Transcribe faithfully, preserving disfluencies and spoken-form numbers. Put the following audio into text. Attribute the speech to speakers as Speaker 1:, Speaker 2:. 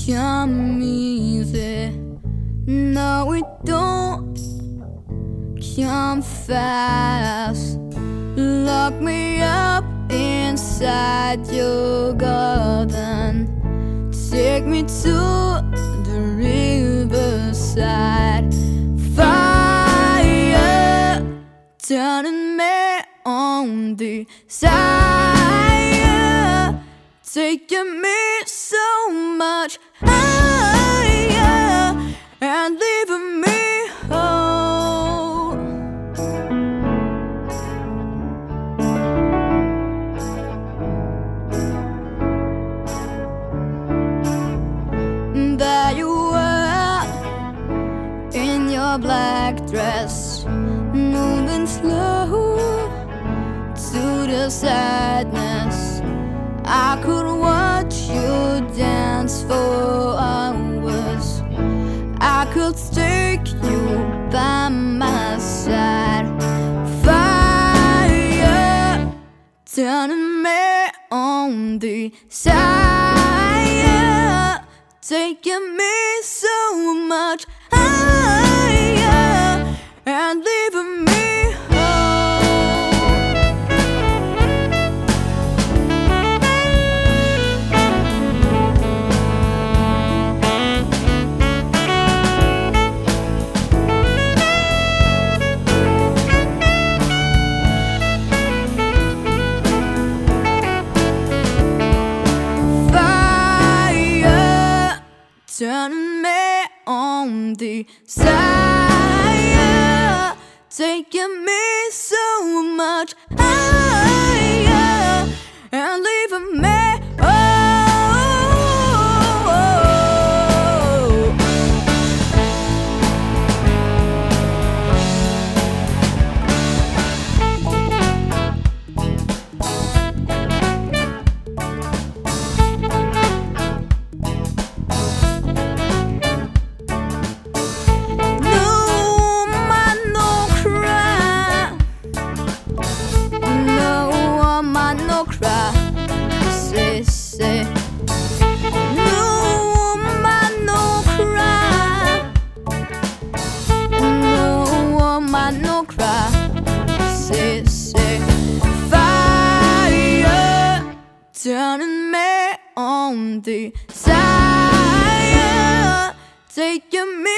Speaker 1: come easy. No, it don't come fast. Lock me up inside your garden. Take me to the riverside. Fire turning me on the side, taking me so much higher and leaving me whole. There you were in your black dress, moving slow to the sadness. I could watch you dance for hours. I could take you by my side. Fire turning me on the side, taking me so much higher and leaving me whole. Fire turning me on the side, taking me so much higher and leaving me cry, say, say. No woman, no cry. No woman, no cry, say, say. Fire turning me on the side, taking me